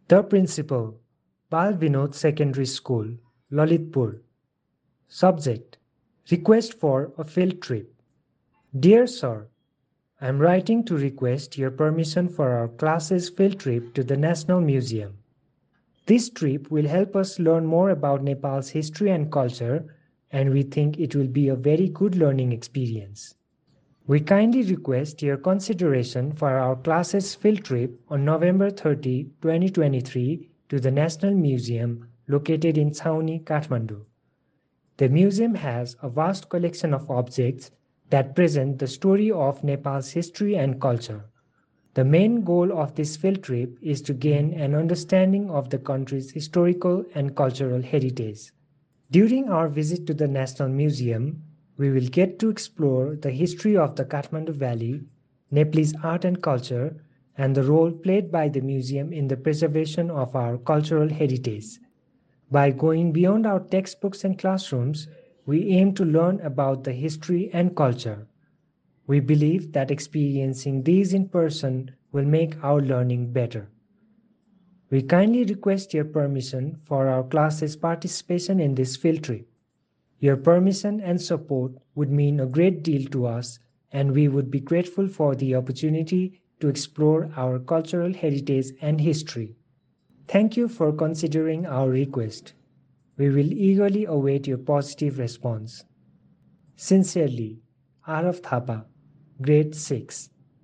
The Principal, Bal Vinod Secondary School, Lalitpur. Subject: Request for a field trip. Dear Sir, I am writing to request your permission for our class's field trip to the National Museum. This trip will help us learn more about Nepal's history and culture, and we think it will be a very good learning experience. We kindly request your consideration for our class's field trip on November 30, 2023 to the National Museum located in Chhaoni, Kathmandu. The museum has a vast collection of objects that present the story of Nepal's history and culture. The main goal of this field trip is to gain an understanding of the country's historical and cultural heritage. During our visit to the National Museum, we will get to explore the history of the Kathmandu Valley, Nepalese art and culture, and the role played by the museum in the preservation of our cultural heritage. By going beyond our textbooks and classrooms, we aim to learn about the history and culture. We believe that experiencing these in person will make our learning better. We kindly request your permission for our class's participation in this field trip. Your permission and support would mean a great deal to us, and we would be grateful for the opportunity to explore our cultural heritage and history. Thank you for considering our request. We will eagerly await your positive response. Sincerely, Arav Thapa, Grade 6.